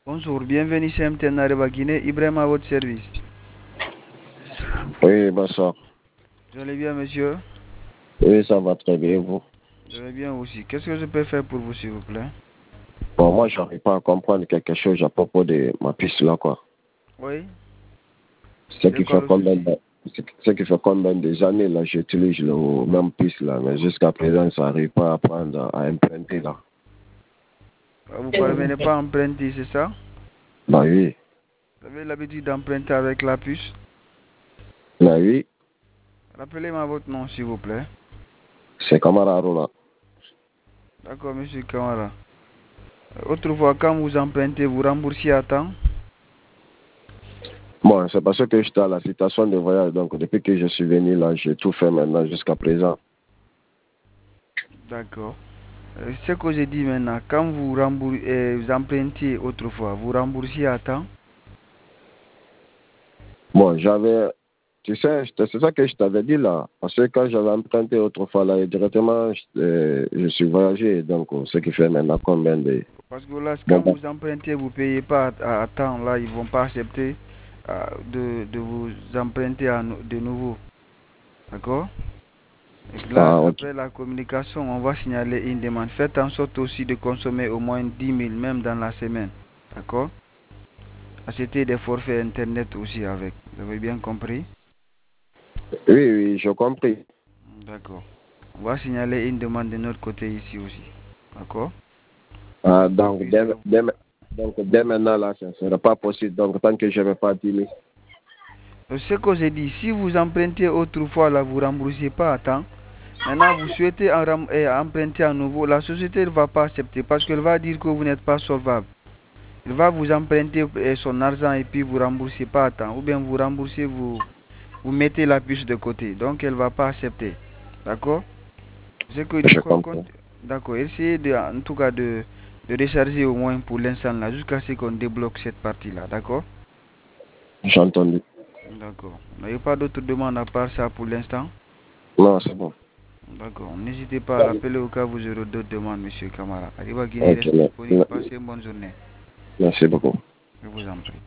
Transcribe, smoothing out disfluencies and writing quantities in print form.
Bonjour, bienvenue chez MTN Areba Guinée. Ibrahim à votre service. Oui, bonsoir. Vous allez bien, monsieur? Oui, ça va très bien, vous. Je vais bien aussi. Qu'est-ce que je peux faire pour vous, s'il vous plaît? Bon, moi, j'arrive pas à comprendre quelque chose à propos de ma piste là, quoi. Oui? Ce C'est qui quoi fait le combien souci? de, ce qui fait combien des années, là, j'utilise le même piste là, mais jusqu'à présent, ça n'arrive pas à prendre, à emprunter là. Vous ne parvenez pas à emprunter, c'est ça? Bah oui, Vous avez l'habitude d'emprunter avec la puce? bah oui, Rappelez-moi votre nom, s'il vous plaît. c'est Camararo là. D'accord, monsieur Kamara. Autrefois, quand vous empruntez, vous remboursez à temps? Bon, c'est parce que j'étais à la situation de voyage, donc depuis que je suis venu là, j'ai tout fait maintenant jusqu'à présent. D'accord. Ce que j'ai dit maintenant, quand vous empruntiez autrefois, vous remboursez à temps? Bon, tu sais, c'est ça que je t'avais dit là. Parce que quand j'avais emprunté autrefois là, et directement, je suis voyagé. Donc, ce qui fait maintenant combien de. Parce que là, quand Bon, vous empruntez, vous ne payez pas à temps. Là, ils ne vont pas accepter de vous emprunter de nouveau. D'accord? Et que là, ok. après la communication, on va signaler une demande. Faites en sorte aussi de consommer au moins 10 000, même dans la semaine. D'accord? Acheter des forfaits Internet aussi avec. Vous avez bien compris? Oui, oui, j'ai compris. D'accord. On va signaler une demande de notre côté ici aussi. D'accord? Ah, Pour qu'on puisse... donc, dès maintenant là, ça ne sera pas possible. Donc, tant que je ne vais pas dîner. Ce que j'ai dit, si vous empruntez autrefois, là, vous ne remboursez pas à temps. Maintenant, vous souhaitez emprunter à nouveau, la société ne va pas accepter parce qu'elle va dire que vous n'êtes pas solvable. Elle va vous emprunter son argent et puis vous remboursez pas à temps. Ou bien vous remboursez, vous mettez la puce de côté. Donc, elle ne va pas accepter. D'accord? C'est que, Je comprends. d'accord, essayez en tout cas de recharger au moins pour l'instant là, jusqu'à ce qu'on débloque cette partie-là. D'accord? J'ai entendu. D'accord. Vous n'avez pas d'autres demandes à part ça pour l'instant? Non, c'est bon. D'accord. N'hésitez pas à rappeler au cas où vous aurez d'autres demandes, monsieur Kamara. Arriba Guinée Ok, reste disponible. Passez une bonne journée. merci beaucoup. Je vous en prie.